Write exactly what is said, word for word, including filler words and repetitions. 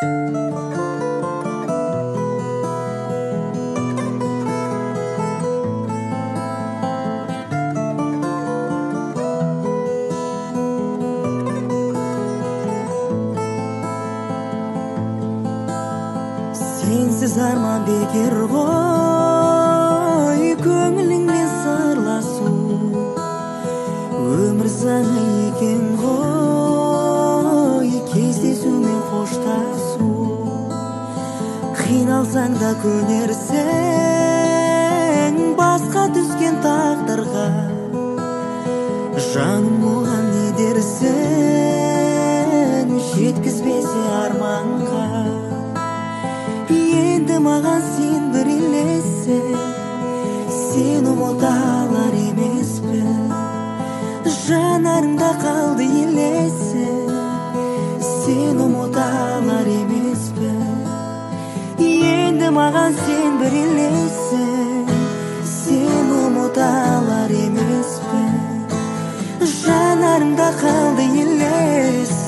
Sensiz arman bekер ғой, көңіліңмен сырласу. Өмір заңы екен ғой, кездесумен қоштасу. Қиналсаң да көнерсің басқа түскен тағдырға. Жаным оған не дерсің, жеткізбесе арманға. Енді маған сен бір елессің, сен ұмыта алар емеспін. Жанарыңда қалды елесің, сен ұмыта алар емеспін. Енді маған сен бір елессің, сен ұмыта алар емеспін. Жанарыңда қалды елесің.